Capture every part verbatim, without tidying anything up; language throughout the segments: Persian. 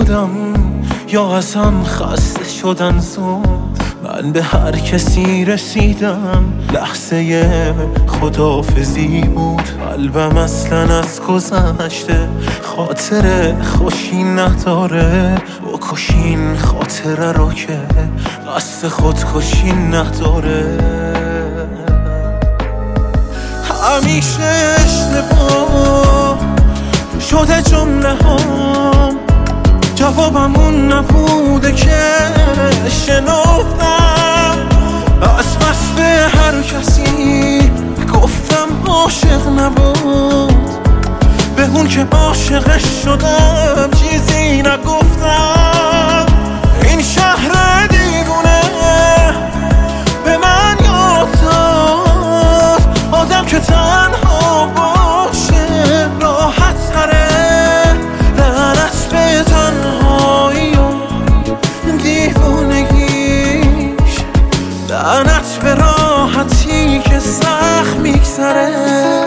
بودم یا اصلا خسته شدن زود. من به هر کسی رسیدم لحظه خداحافظی بود. قلبم اصلا از گذشته خاطر خوشی نداره. بکشین خاطره رو که قصد خودکشی نداره. همیشه اشتباه شده جمله هم، جوابمون نبوده که شنفتم. از بس به هر کسی گفتم عاشق نبود، به اون که عاشقش شدم چیزی نگفتم. این شهر دیوونه به من یاد داد آدم که تنها باشه راحت تره. لعنت به تنهایی و دیوونگیش، لعنت به راحتی که سخت میگذره.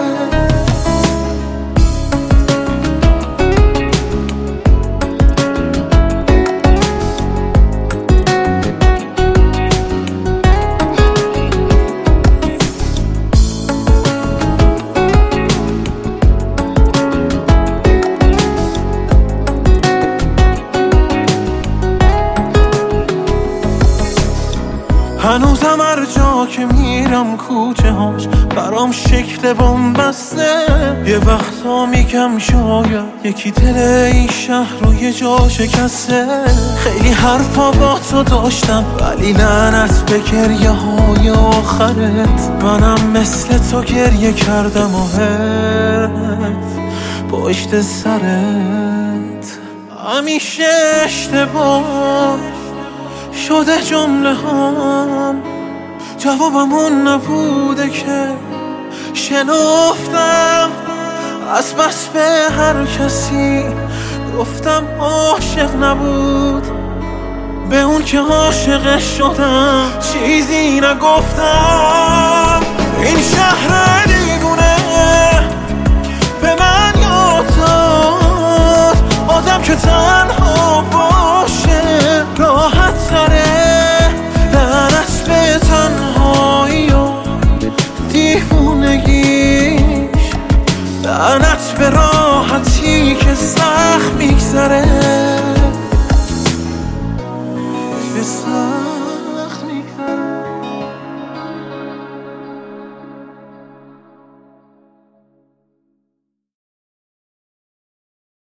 هنوزم هر جا که میرم کوچه هاش برام شکل بن‌بسته. یه وقتا میگم شاید یکی دل این شهر رو یه جا شکسته. خیلی حرفا با تو داشتم ولی لعنت به گریه های آخرت. منم مثل تو گریه کردم و حرف پشت سرت. همیشه اشتباه شده جمله هم، جوابمون نبوده که شنفتم. از بس به هر کسی گفتم عاشق نبود، به اون که عاشقش شدم چیزی نگفتم. این شهر دیوونه به من یاد داد آدم که تنها باشه راحت تره. لعنت به تنهایی و دیوونگیش، لعنت به راحتی که سخت میگذره.